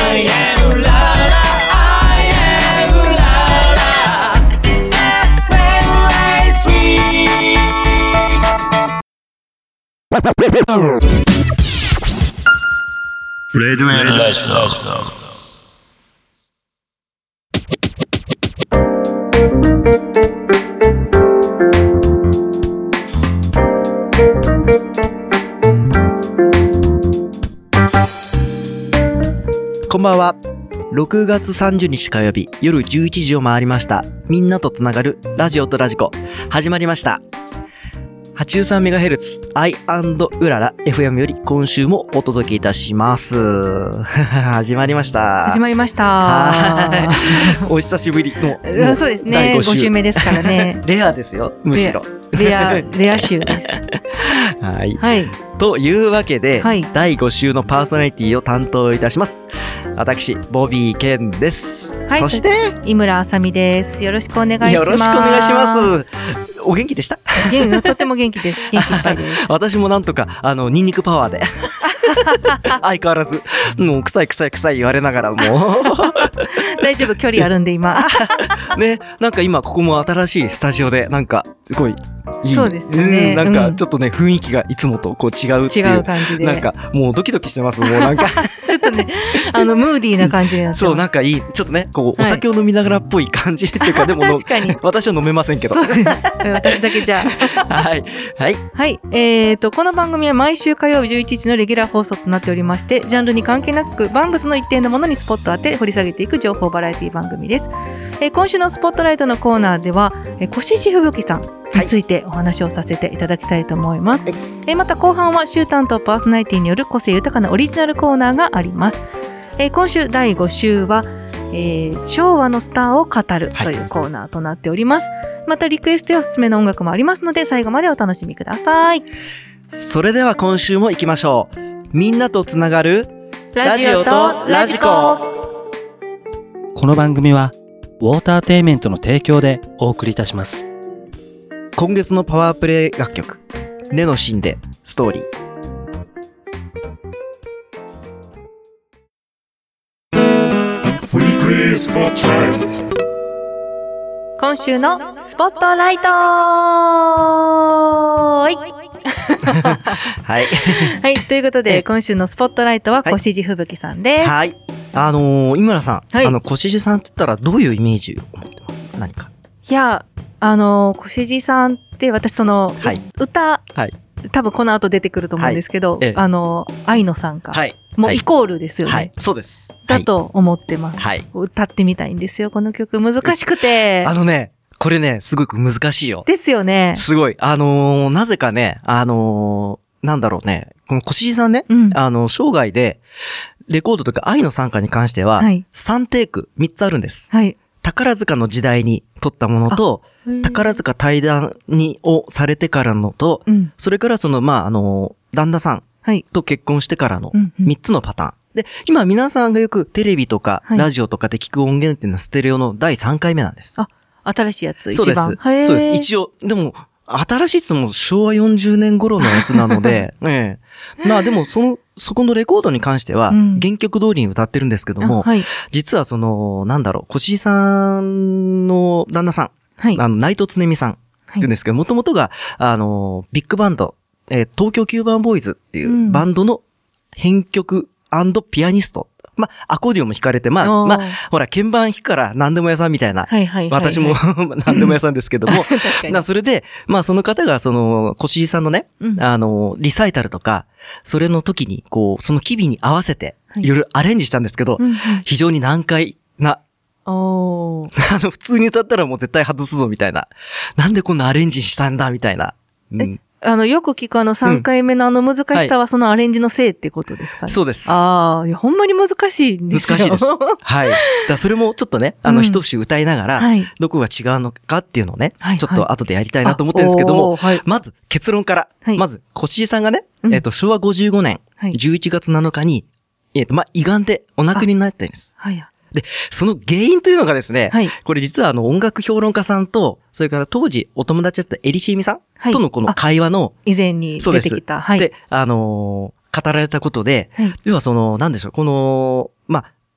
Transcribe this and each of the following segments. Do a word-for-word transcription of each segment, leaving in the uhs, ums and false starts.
I am la la I am la la エフエム エースレデュエルラジオ。 こんばんは。ろくがつさんじゅうにち火曜日夜じゅういちじを回りました。みんなとつながるラジオとラジコ始まりました。 はちじゅうさんメガヘルツ I& うらら エフエム より今週もお届けいたします始まりました始まりましたはいお久しぶりのそうですねご週目ですからねレアですよむしろレアレア週ですはい、 はい、 というわけで、 はい、 だいご週のパーソナリティを担当いたします私ボビーケンです、はい、そして井村あさみです。よろしくお願いします。 よろしくお願いします。お元気でした？ とても元気です。元気いっぱいです。 私もなんとかあのニンニクパワーで相変わらずもう臭い臭い臭い言われながらも大丈夫距離あるんで今ね、なんか今ここも新しいスタジオでなんかすごいいい、 そうですね、 うん、なんかちょっとね、うん、雰囲気がいつもとこう違うっていう、 違う感じでなんかもうドキドキしてますもうなんかちょっとねあのムーディーな感じになってます。 そうなんかいいちょっとねこうお酒を飲みながらっぽい感じっていうか、はい、でも確かに私は飲めませんけど私だけじゃはいはいはいえーとこの番組は毎週火曜日じゅういちじのレギュラー放送となっておりまして、ジャンルに関係なく万物の一定のものにスポットを当て掘り下げていく情報バラエティ番組です。えー、今週のスポットライトのコーナーでは、えー、越路吹雪さんについてお話をさせていただきたいと思います。はい、えー、また後半は週担当パーソナリティによる個性豊かなオリジナルコーナーがあります。えー、今週だいご週は、えー、昭和のスターを語るというコーナーとなっております。はい、またリクエストやおすすめの音楽もありますので最後までお楽しみください。 それでは今週も行きましょう。みんなとつながるラジオとラジコ。 この番組はウォーターテイメントの提供でお送りいたします。 今月のパワープレイ楽曲、根のシンでストーリー。 今週のスポットライトはいはい、 はい、ということで今週のスポットライトは越路吹雪さんです。 はい、あのー、井村さん、 はい、 あの越路さんって言ったらどういうイメージを持ってますか？何か。 いやあの越路さんって私その、はい、歌、はい、多分この後出てくると思うんですけど、はい、あの愛の参加、はい、もうイコールですよね。 はい、そうです。 だと思ってます。はい、歌ってみたいんですよこの曲。難しくて。 あのね。これね、すごく難しいよ。 ですよね。 すごい。あのー、なぜかね、あのー、なんだろうね、この越路さんね、うん、あの、生涯で、レコードとか愛の参加に関しては、はい、さんテイク、みっつあるんです。はい、宝塚の時代に撮ったものと、宝塚対談に、をされてからのと、うん、それからその、まあ、あのー、旦那さんと結婚してからのみっつのパターン。うんうんで、今皆さんがよくテレビとか、ラジオとかで聞く音源っていうのはステレオのだいさんかいめなんです。 あ新しいやつ、 一番。そうです。そうです。一応、でも、新しいってもしょうわよんじゅうねん頃のやつなので、ええ。まあでも、その、そこのレコードに関しては、原曲通りに歌ってるんですけども、うんはい、実はその、なんだろう、越路さんの旦那さん、はい、あの、内藤つねみさんって言うんですけど、もともとが、あの、ビッグバンド、えー、東京きゅうばんボーイズっていうバンドの編曲&ピアニスト。まあ、アコーディオンも弾かれて、まあ、まあ、ほら、鍵盤弾くから何でも屋さんみたいな。はいはいはいはい、私も何でも屋さんですけども。なそれで、まあ、その方が、その、越路さんのね、うん、あの、リサイタルとか、それの時に、こう、その機微に合わせて、いろいろアレンジしたんですけど、はい、非常に難解な。おあの、普通に歌ったらもう絶対外すぞ、みたいな。なんでこんなアレンジしたんだ、みたいな。うんあの、よく聞くあのさんかいめのあの難しさはそのアレンジのせいってことですかね、 うんはい、そうです。 ああ、いや、ほんまに難しいんですよ。 難しいです。はい。だからそれもちょっとね、あの、一節歌いながら、うんはい、どこが違うのかっていうのをね、はい、ちょっと後でやりたいなと思ってるんですけども、はい、まず結論から、はい、まず、越路さんがね、えっと、しょうわごじゅうごねん、じゅういちがつなのかに、えっと、まあ、胃がんでお亡くなりになったんです。はい。で、その原因というのがですね、はい、これ実はあの音楽評論家さんと、それから当時お友達だったエリシーミさん、はい、とのこの会話の、 以前に出てきた。 はい。で、あのー、語られたことで、はい、要はその、なんでしょう、この、まあ、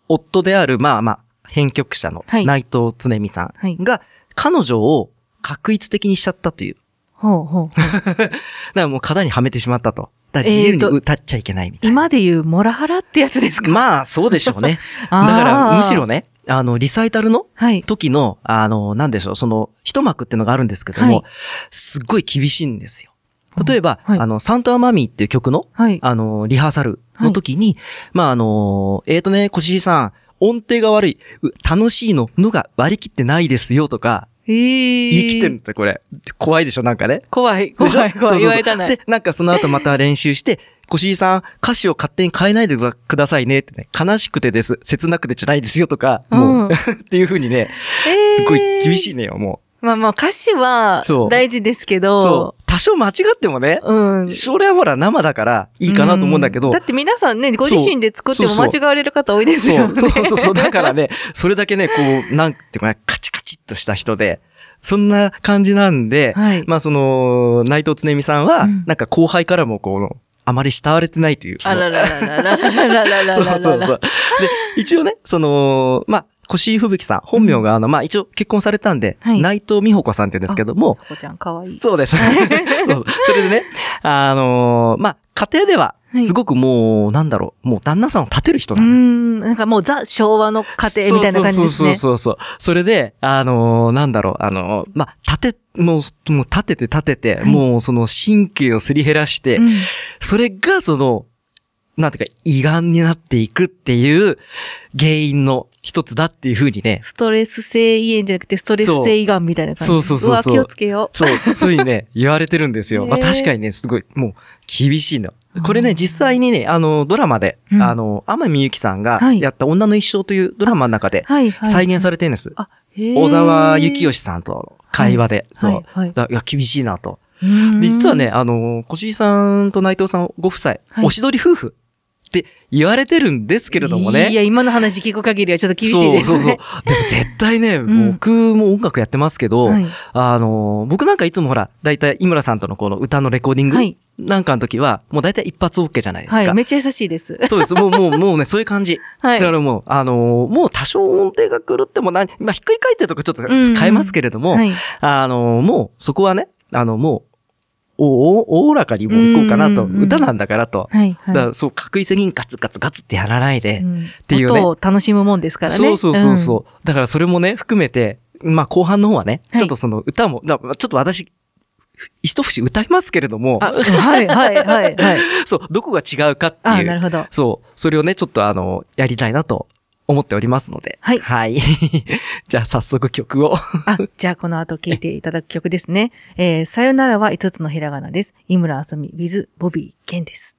夫である、まあまあ、編曲者のはい内藤恒美さはいんが、彼女を確一的にしちゃったという。 ほうほうほう。 だからもう型にはめてしまったと。だから自由に歌っちゃいけないみたいな。 今で言うモラハラってやつですか？ まあ、そうでしょうね。 あーだから、むしろね、あの、リサイタルのはい。 時の、あの、なんでしょう、その、一幕っていうのがあるんですけども、 はいすっごい厳しいんですよ。例えば、 はいあの、サントアマミーっていう曲の、 はい。 あの、リハーサルの時に、まあ、あの、えーとね、小尻さん、音程が悪い、う楽しいの、のが割り切ってないですよとか、 えー、 言い切ってるんだこれ。怖いでしょ、なんかね。 怖い、怖い、 でしょ怖い、 そうそうそう言われたない。 で、なんかその後また練習して、小尻さん、歌詞を勝手に変えないでくださいねってね、悲しくてです、切なくてじゃないですよとか、もう、 うんっていう風にね、 えーすごい厳しいねよ、もまあまあ歌詞はそう大事ですけう。 ど、 そう。多少間違ってもね、 うん。 それはほら生だからいいかなと思うんだけど、 だって皆さんね、ご自身で作ってもそう間違われる方多いですよね。 そうそうそうそう。だからね、それだけね、こう、なんていうかね、カチカチっとした人で、そんな感じなんで、 はい。 まあその、内藤恒美さんは、 うんなんか後輩からもこう、あまり慕われてないという。そのあららららららららららそうらそうそう。で、一応ね、その、まあ、越井吹雪さん、本名があの、まあ一応結婚されたんで、 はい内藤美穂子さんって言うんですけども、 ここちゃんかわいい。 そうです。そうそれでね、あのーまあ、家庭では、 はいすごくもう、なんだろう、もう旦那さんを立てる人うなんです。 ん。なんかもうザ昭和の家庭みたいな感じですね。 そうそうそうそう。それで、あのーなんだろう、あのーまあ、立て、もう、もう立てて立てて、 はいもうその神経をすり減らして、 うんそれがその、なんていうか、胃がんになっていくっていう原因の一つだっていうふうにね、 ストレス性胃炎じゃなくてストレス性胃がんみたいな感じ。 そうそうそうそうわ、気をつけよう。 そう、そういうふうにね、言われてるんですよ。まあへー確かにね、すごい、もう、厳しいの。これね、実際にね、あの、ドラマで、 うんあの、天海祐希さんがはいやった女の一生というドラマの中ではいはい。 再現されてるんです。 あ、へー小沢幸義さんとの会話で。そう。 はいはいだいや、厳しいなと。 うんで、実はね、あの、小杉さんと内藤さんご夫妻、 はいおしどり夫婦って言われてるんですけれどもね。 いや、今の話聞く限りはちょっと厳しいですね。 そうそうそう。でも絶対ね、 ん僕も音楽やってますけど、 はいあの、僕なんかいつもほら、だいたい井村さんとのこの歌のレコーディングはいなんかの時は、もうだいたい一発 OK じゃないですか。 はい、めっちゃ優しいです。 そうです。もう、もう、もうね、そういう感じ。 はい。 だからもう、あのもう多少音程が狂っても何、まあ、ひっくり返ってるとかちょっと変えますけれども、 はい。 あのもう、そこはね、あの、もう、お、お、おおらかにもう行こうかなと。 うんうんうん歌なんだからと。 はい。 だからそう、確実にガツガツガツってやらないで、 うんていうね音を楽しむもんですからね。 そうそうそうそう、だからそれもね、含めて、まあ後半の方はね、 はいちょっとその歌も、だちょっと私、一節歌いますけれども、 あ、はい、はい、はい、はい。 そう、どこが違うかってあ、 いう、 なるほど。 そう、それをね、ちょっとあの、やりたいなと思っておりますので、 はいはい。じゃあ早速曲を。 あ、じゃあこの後聴いていただく曲ですね。えー、さよならはいつつのひらがなです。井村あさみ with ボビーケンです。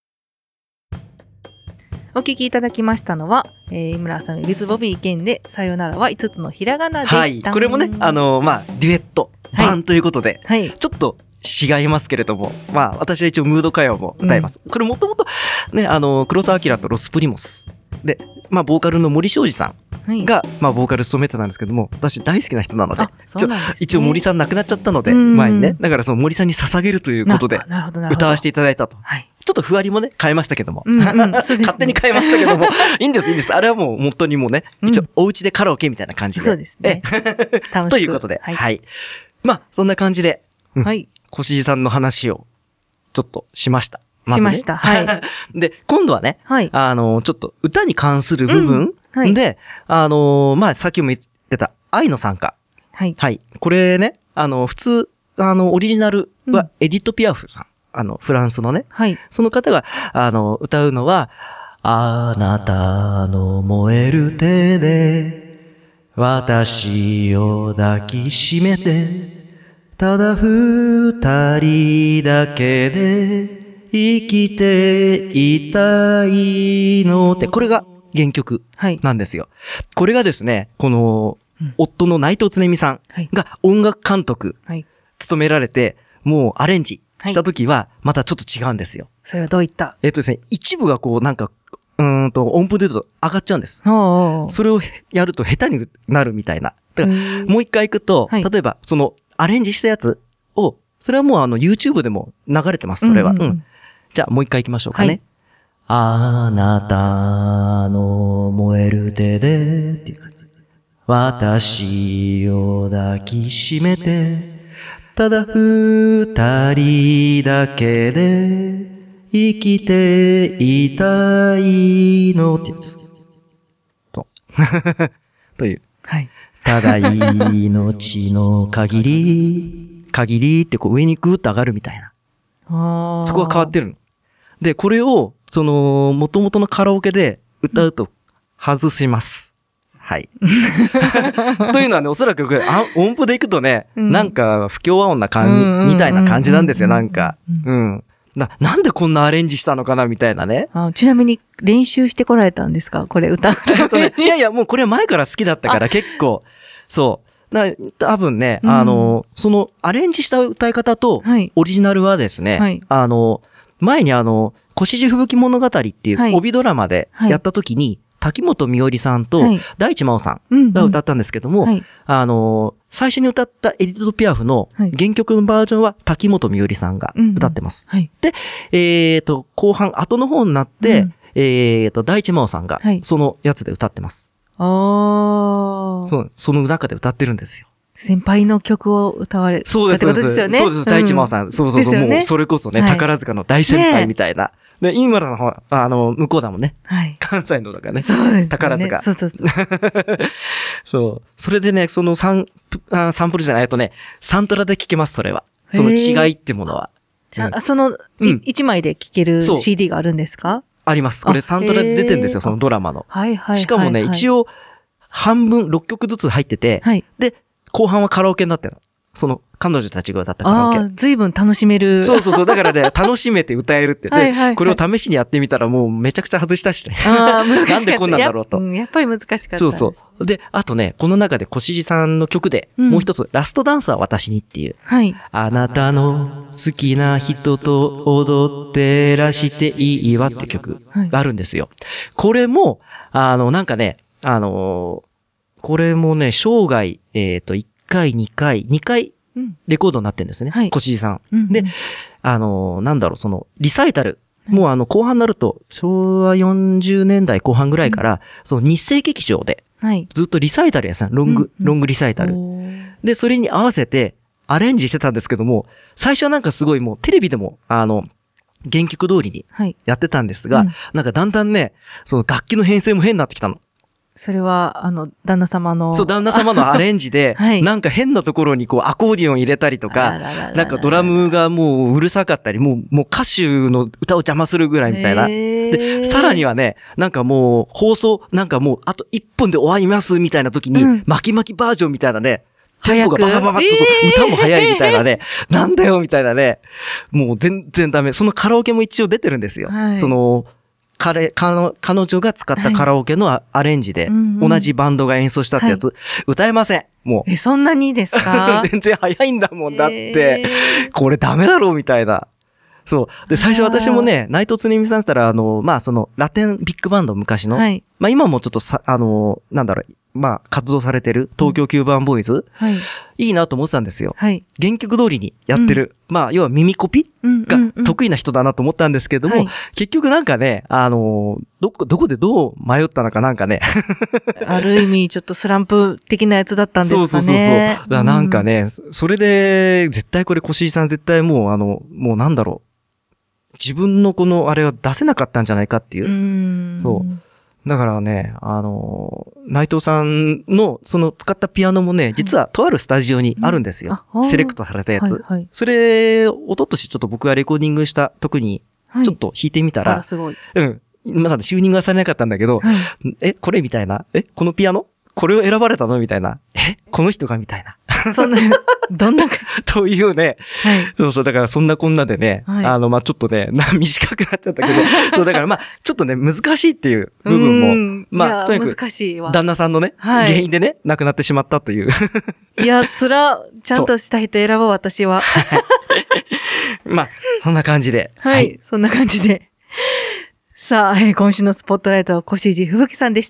お聴きいただきましたのは、えー、井村あさみ with ボビーケンで、さよならはいつつのひらがなでした。 はい。これもね、あ、の、まあ、デュエット版ということで、 はい。 ちょっと違いますけれども、まあ、私は一応ムード歌謡も歌います。これもともと、ね、あの、黒澤明とロスプリモス。で、まあ、ボーカルの森昌司さはいん、が、まあ、ボーカル務めてたんですけども、私大好きな人なのであ、そうなんですね一応森さん亡くなっちゃったので、 うん前にね。だからその森さんに捧げるということでな、なるほど、なるほど。 歌わせていただいたと。 はい。 ちょっっとふわりもね、変えましたけども。 うんうんそうですね勝手に変えましたけども。いいんです、いいんです。あれはもう本当にもうね、 うん一応お家でカラオケみたいな感じで。 そうですね。 え楽しくということで、 ははいい。まあ、そんな感じで、うんはい。 越井さんの話を、ちょっとしました。まずねしましたはいで、今度はね、 はい。 あの、ちょっと歌に関する部分、 うんはいで、あの、まあ、さっきも言ってた愛の参加。 はい。 はい。これね、あの、普通、あの、オリジナルはエディット・ピアフさん。あの、フランスのね。 はい。 その方が、あの、歌うのは、あなたの燃える手で、私を抱きしめて、ただ二人だけで生きていたいのって、これが原曲はい。 なんですよ。これがですね、このうん、 夫の内藤恒美さんはい。 が音楽監督はい。 務められて、もうアレンジした時は、またちょっと違うんですよ。 それはどういったえっとですね、一部がこう、なんか、うーんと、音符で言うと上がっちゃうんです。 おーおーそれをやると下手になるみたいな。だから、 へーもう一回行くと、 はい例えば、その、アレンジしたやつを、それはもうあの、YouTube でも流れてます、それは。うんうんうんうんじゃあ、もう一回行きましょうかね。 あなたの燃える手でっていう感じ。私を抱きしめて、ただ二人だけで生きていたいのってやつ。そう。という。 はい。 ただ命の限り、限りってこう上にグーッと上がるみたいな。 あそこが変わってるの。で、これを、その、元々のカラオケで歌うと外します。はい。というのはね、おそらくこれあ音符でいくとね、うん、なんか不協和音な感じ、みたいな感じなんですよ、なんか。うん。な、なんでこんなアレンジしたのかなみたいなね。 あ、ちなみに練習してこられたんですかこれ歌うと、 ね。いやいや、もうこれ前から好きだったから結構、そう。な多分ね、うん、あの、そのアレンジした歌い方と、オリジナルはですね、はい、あの、前にあの、越路吹雪物語っていう帯ドラマでやった時に、はいはい、滝本美織さんと大地真央さんが歌ったんですけども、はい、あの、最初に歌ったエディット・ピアフの原曲のバージョンは滝本美織さんが歌ってます。はい、で、えっと、後半、後の方になって、うん、えっと、大地真央さんがそのやつで歌ってます。 はい、ああ。 そう、その中で歌ってるんですよ。 先輩の曲を歌われる。 そうです、そうです。そうです、そうです、大地真央さん。そうそうそう、もうそれこそね、はい、宝塚の大先輩みたいな。ね、で、今の方、あの、向こうだもんね。はい。関西のだからね。 そうです、ね。 宝塚。 そうそうそう。 そう。それでね、そのサン、あサンプルじゃないとね、サントラで聴けます、それは。その違いってものは。 じゃあ、その、一、うん、枚で聴ける シーディー があるんですか？ あります。これサントラで出てるんですよ、そのドラマの。 はいはいはい、はい。 しかもね、一応、半分、ろっきょくずつ入ってて、はい。で、後半はカラオケになってるの。その、彼女たちが歌ったカラオケ。 ああ、随分楽しめる。 そうそうそう。だからね、楽しめて歌えるって言って、はいはいはい、これを試しにやってみたらもうめちゃくちゃ外したしね。 ああ、難しかった。 なんでこんなんだろうと。 や, やっぱり難しかった。 そうそう。で、あとね、この中で越路さんの曲で、もう一つ、うん、ラストダンスは私にっていう。はい。あなたの好きな人と踊ってらしていいわって曲があるんですよ。はい、これも、あの、なんかね、あのー、これもね、生涯、えっと、いっかい、にかい、にかい、レコードになってんですね。はい。越路さん。うんうん、で、あの、なんだろう、その、リサイタル。もうあの、後半になると、しょうわよんじゅうねんだいこう半ぐらいから、うん、その日生劇場で、はい。ずっとリサイタルやさん、ロング、うんうん、ロングリサイタル。で、それに合わせて、アレンジしてたんですけども、最初はなんかすごいもう、テレビでも、あの、原曲通りにやってたんですが、はいうん、なんかだんだんね、その楽器の編成も変になってきたの。 それは、あの、旦那様の。 そう、旦那様のアレンジで、はい、なんか変なところにこう、アコーディオン入れたりとか、なんかドラムがもううるさかったり、もう、もう歌手の歌を邪魔するぐらいみたいな。で、さらにはね、なんかもう、放送、なんかもう、あといっぷんで終わりますみたいな時に、うん、巻き巻きバージョンみたいなね、テンポがバカバカッと、そう、歌も早いみたいなね、なんだよみたいなね、もう全然ダメ。そのカラオケも一応出てるんですよ。はい、その、彼、彼女が使ったカラオケのアレンジで、同じバンドが演奏したってやつ、はい、歌えません。もう。 え、そんなにですか？ 全然早いんだもん。だって、これダメだろうみたいな。そう。で、最初私もね、内藤つねみさんって言ったら、あの、まあ、その、ラテンビッグバンド昔の、はい、まあ、今もちょっとさ、あの、なんだろう、まあ、活動されてる東京キューバンボーイズ、はい、いいなと思ってたんですよ。はい、原曲通りにやってる。うん、まあ、要は耳コピが得意な人だなと思ったんですけども、うんうんうん、結局なんかね、あの、どこ、どこでどう迷ったのかなんかね。 ある意味、ちょっとスランプ的なやつだったんですかね。 そうそうそうそう。だからなんかね、うん、それで、絶対これ、越井さん絶対もう、あの、もうなんだろう。自分のこのあれは出せなかったんじゃないかっていう。うーんそう。だからね、あの、内藤さんのその使ったピアノもね、実はとあるスタジオにあるんですよ。うん、セレクトされたやつ。はいはい、それ、一昨年ちょっと僕がレコーディングした時に、ちょっと弾いてみたら、はい、 すごい。 うん。まだチューニングはされなかったんだけど、はい、え、これみたいな。え、このピアノこれを選ばれたのみたいな。え、この人がみたいな。 そんな、どんなかというね、はい。そうそう、だからそんなこんなでね、はい、あの、まあ、ちょっとね、な、短くなっちゃったけど、そう、だからまあ、ちょっとね、難しいっていう部分も、まあ、とにかく、 難しいわ。 旦那さんのね、はい、原因でね、亡くなってしまったという。 いや、つら、ちゃんとした人選ぼう、私は。 まあ、そんな感じで。 はい、はい、そんな感じで。さあ、えー、今週のスポットライトは越路吹雪さんでした。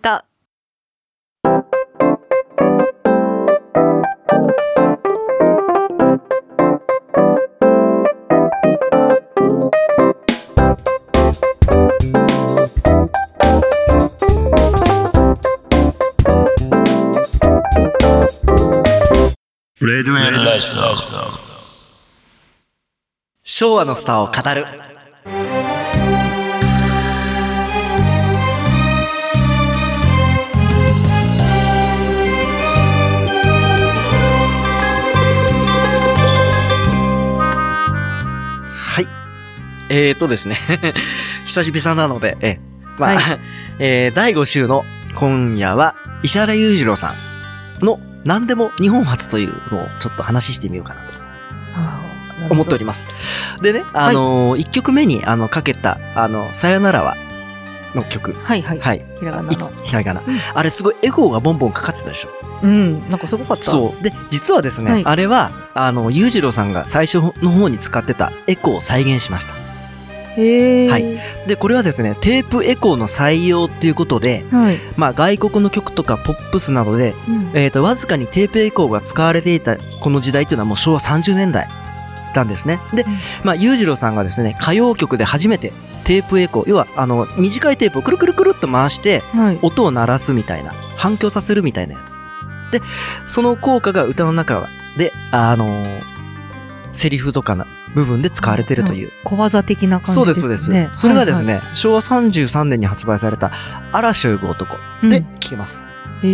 レディオエラジオ。 昭和のスターを語る。はい。えーとですね。久しぶりなので、え、まあ、はい、えー、だいご週の今夜は石原裕次郎さんの何でも日本初というのをちょっと話してみようかなと思っております。でね、あのー、いっきょくめにあのかけた、あの、さよならはの曲。 はいはい。はい。ひらがなの。 ひらがな、うん。あれすごいエコーがボンボンかかってたでしょ。 うん、なんかすごかった。 そう。で、実はですね、はい、あれは、あの、裕次郎さんが最初の方に使ってたエコーを再現しました。 へー。 はい。で、これはですね、テープエコーの採用っていうことで、はい、まあ外国の曲とかポップスなどで、うん、えっと、わずかにテープエコーが使われていたこの時代っていうのはもうしょうわさんじゅうねんだいなんですね。で、うん、まあ裕次郎さんがですね、歌謡曲で初めてテープエコー、要はあの、短いテープをくるくるくるっと回して、はい、音を鳴らすみたいな、反響させるみたいなやつ。で、その効果が歌の中で、あのー、セリフとかの部分で使われているという。 小技的な感じですね。 そうです、そうです。それがですね、はいはい、しょうわさんじゅうさんねんに発売された嵐を呼ぶ男で聴けます。うん、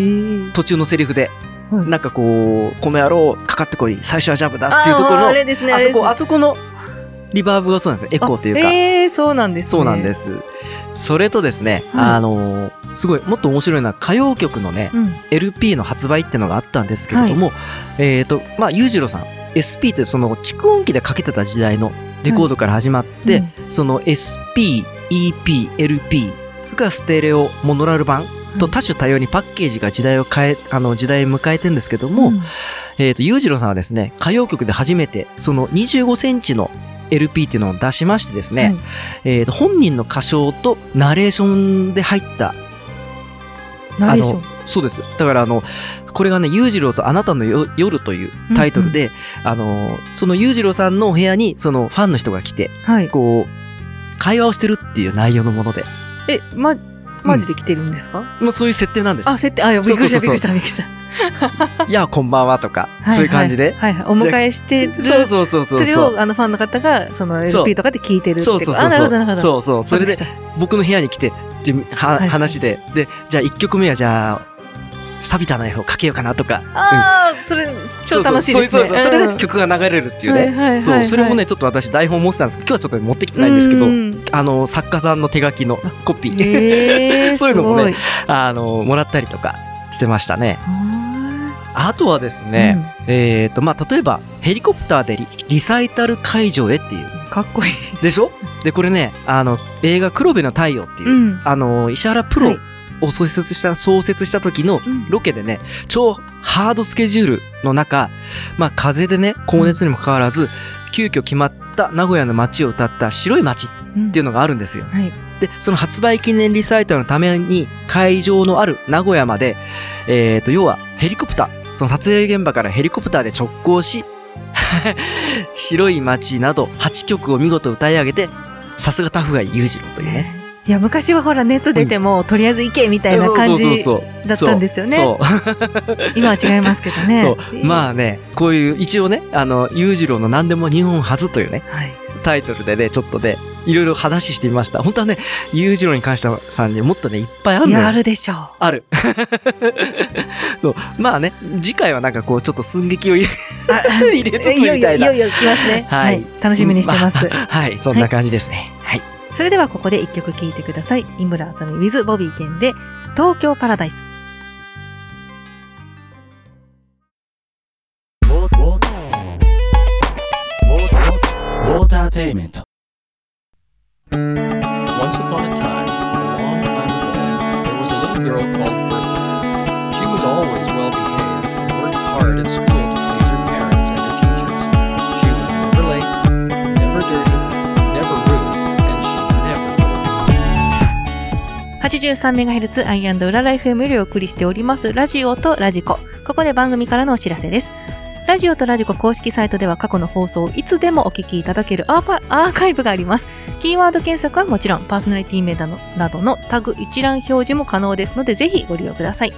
途中のセリフで、はい、なんかこう、この野郎かかってこい、最初はジャブだっていうところの、あ, あ, ですね、あそこ、あそこのリバーブがそうなんですね、エコーというか。 えー、そうなんですね。 そうなんです。それとですね、はい、あのー、すごい、もっと面白いのは歌謡曲のね、うん、エルピー の発売っていうのがあったんですけれども、はい、えっと、まあ、裕次郎さん、エスピー ってその蓄音機でかけてた時代のレコードから始まって、うん、その エスピー、イーピー、エルピー、それからステレオ、モノラル版と多種多様にパッケージが時代を変え、あの時代を迎えてるんですけども、うん、えっと、裕次郎さんはですね、歌謡曲で初めてそのにじゅうごセンチの エルピー っていうのを出しましてですね、うん、えっと、本人の歌唱とナレーションで入った、 ナレーション。 そうです。だからあの、これがね、裕次郎とあなたの夜というタイトルで、うんうん、あの、その裕次郎さんのお部屋にそのファンの人が来て、はい、こう、会話をしてるっていう内容のもので。 え、ま、マジで来てるんですか？ うん、もうそういう設定なんです。 あ、設定、あ、びっくりした、びっくりした、びっくりした。 いや、こんばんはとか、はいはい、そういう感じで。 はいはい。お迎えしてる。 そうそうそうそう。 それを、あの、ファンの方が、その エルピー とかで聞いてるってこと。 そうそうそう。 あ、なるほど、なるほど。 そうそう。それで、僕の部屋に来て、は、はい、話で、で、じゃあいっきょくめはじゃあ、錆びたナイフをかけようかなとか。 ああ、うん、それ、超楽しいですね。 そうそうそう。それで曲が流れるっていうね。はいはいはい、そう、それもね、ちょっと私台本持ってたんですけど、今日はちょっと持ってきてないんですけど、あの、作家さんの手書きのコピー。えー、そういうのもね、あの、もらったりとかしてましたね。あとはですね、うん、えっと、まあ、例えば、ヘリコプターで リ, リサイタル会場へっていう。 かっこいい。 でしょ？で、これね、あの、映画黒部の太陽っていう、うん、あの、石原プロ、はいを創設した、創設した時のロケでね、うん、超ハードスケジュールの中、まあ風でね、高熱にもかかわらず、うん、急遽決まった名古屋の街を歌った白い街っていうのがあるんですよ。うんはい、で、その発売記念リサイタルのために会場のある名古屋まで、えっと、要はヘリコプター、その撮影現場からヘリコプターで直行し、白い街などはちきょくを見事歌い上げて、さすがタフガイ裕次郎というね。 いや昔はほら熱出ても、うん、とりあえず行けみたいな感じだったんですよね。そう今は違いますけどね。 そうまあねこういう一応ねあの裕次郎の何でも日本初というね、はい、タイトルでねちょっとねいろいろ話してみました。本当はね裕次郎に関してはさんにもっとねいっぱいあるのよ。 いやあるでしょう。 ある。そうまあね次回はなんかこうちょっと寸劇を入れ入れつつみたいな。 いよいよ来ますね。はい、はい、楽しみにしてます。 まあ、はいそんな感じですね。はい。はいそれではここで一曲聴いてください。井村あさみ with ボビーケンで東京パラダイス。 ウォーターテイメント。 Once upon a time, a long time ago, there was a little girl called Bertha. She was always well behaved and worked hard at school to please her parents and her teachers. She was never late, never dirty. はちじゅうさんメガヘルツ アイアンド ウララ エフエム よりお送りしておりますラジオとラジコ。ここで番組からのお知らせです。ラジオとラジコ公式サイトでは過去の放送をいつでもお聞きいただけるアーパ、アーカイブがあります。キーワード検索はもちろんパーソナリティ名などのタグ一覧表示も可能ですのでぜひご利用ください。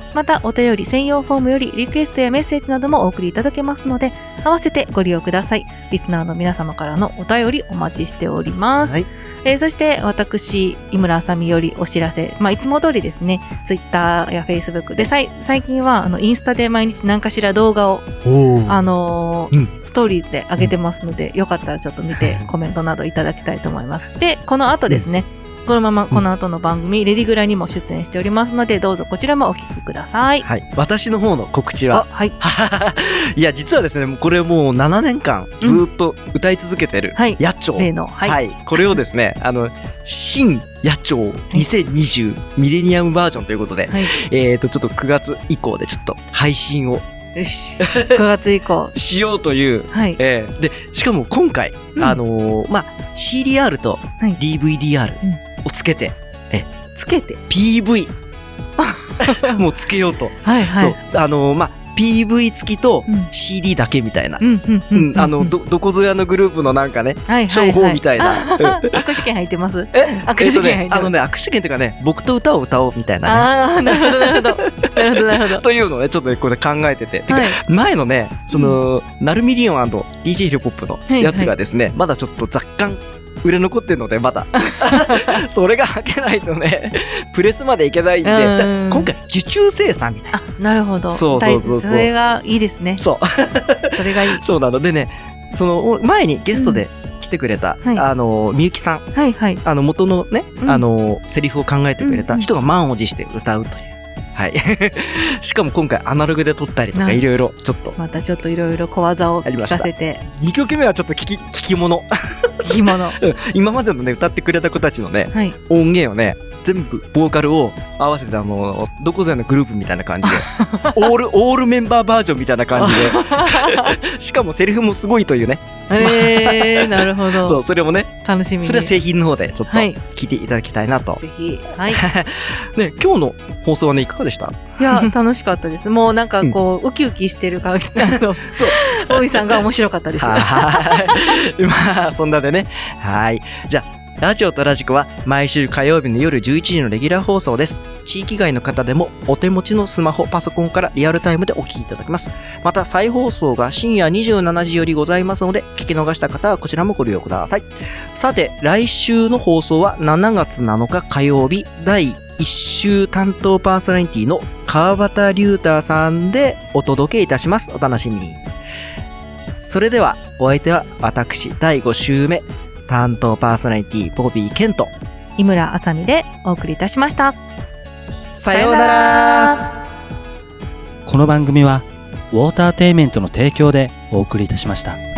またお便り専用フォームよりリクエストやメッセージなどもお送りいただけますので、合わせてご利用ください。リスナーの皆様からのお便りお待ちしております。はい、えー、そして私井村あさみよりお知らせ、まあ、いつも通りですね、ツイッターやフェイスブックでさい最近はあのインスタで毎日何かしら動画を、あのーうん、ストーリーで上げてますので、よかったらちょっと見てコメントなどいただきたいと思います。でこの後ですね、うん、このままこの後の番組、うん、レディグラにも出演しておりますので、どうぞこちらもお聞きください。 はい、私の方の告知は、 はい、 いや実はですね、これもうななねんかんずっと歌い続けてる野鳥、 例の、はいはい、これをですね、あの新野鳥にせんにじゅう、はい、ミレニアムバージョンということで、はい、えっとちょっとくがつ以降でちょっと配信をよしくがつ以降しようという、はい、えー、でしかも今回、うん、あのー、まあ シーディーアール と ディーブイディーアール をつけて、はい、えつけてピーブイ もうつけようとはい、はい、 そうあのー、まあピーブイ 付きと シーディー だけみたいな、あのどどこぞやのグループのなんかね、はいはいはい、情報みたいな握手券入ってます。 え握手券入ってます。あのね握手券というかね、僕と歌を歌おうみたいなね。 ああなるほどなるほどなるほどなるほどというのをねちょっとこれ考えてて、はい、てか前のねその、うん、ナルミリオン&ディージェー ヒルポップのやつがですね、はいはい、まだちょっと若干売れ残ってるのでまだそれが履けないとねプレスまでいけないんで、今回受注生産みたいな。あ、 なるほど。 そうそうそうそう。 それがいいですね。 そうそれがいい。 そうなのでね、その前にゲストで来てくれた、うん、あのみゆきさん、はいはい、あの元のね、うん、あのセリフを考えてくれた人が満を持して歌うという。はい、しかも今回アナログで撮ったりとかいろいろちょっとまたちょっといろいろ小技を聞かせて、 にきょくめはちょっと聞き聞き物聞き物今までのね歌ってくれた子たちのね、はい、音源をね全部ボーカルを合わせてあのどこぞやのグループみたいな感じでオールオールメンバーバージョンみたいな感じでしかもセリフもすごいというね。 えー、なるほど。 そうそれもね楽しみに。 それは製品の方でちょっと聞いていただきたいなと、はい、 ぜひ、はい、 ね今日の放送はねいかがでした？ いや楽しかったです。もうなんかこう、うん、ウキウキしてる感じのそう大井さんが面白かったです。 はいまあそんなでね、はいじゃあラジオとラジコは毎週火曜日の夜じゅういちじのレギュラー放送です。地域外の方でもお手持ちのスマホ、パソコンからリアルタイムでお聞きいただけます。また再放送が深夜にじゅうしちじよりございますので、聞き逃した方はこちらもご利用ください。さて、来週の放送はしちがつなのか火曜日、だいいっ週担当パーソナリティの川端龍太さんでお届けいたします。お楽しみに。それでは、お相手は私だいご週目、担当パーソナリティボビーケント、 井村あさみでお送りいたしました。 さようなら。 この番組はウォーターテイメントの提供でお送りいたしました。